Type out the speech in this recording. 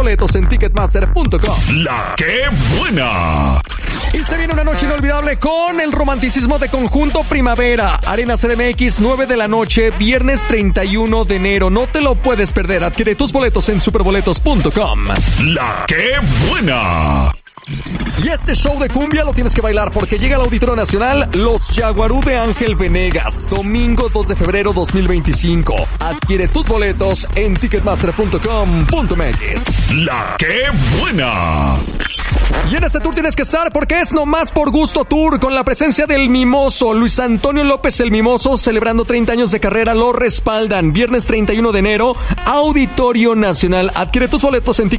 boletos en Ticketmaster.com. La que buena. Y se viene una noche inolvidable con el romanticismo de Conjunto Primavera. Arena CDMX, 9 de la noche, viernes 31 de enero. No te lo puedes perder. Adquiere tus boletos en superboletos.com. La que buena. Y este show de cumbia lo tienes que bailar porque llega al Auditorio Nacional Los Yaguarú de Ángel Venegas, domingo 2 de febrero 2025. Adquiere tus boletos en ticketmaster.com.mx. La que buena. Y en este tour tienes que estar porque es Nomás por Gusto Tour con la presencia del Mimoso, Luis Antonio López el Mimoso, celebrando 30 años de carrera, lo respaldan. Viernes 31 de enero, Auditorio Nacional. Adquiere tus boletos en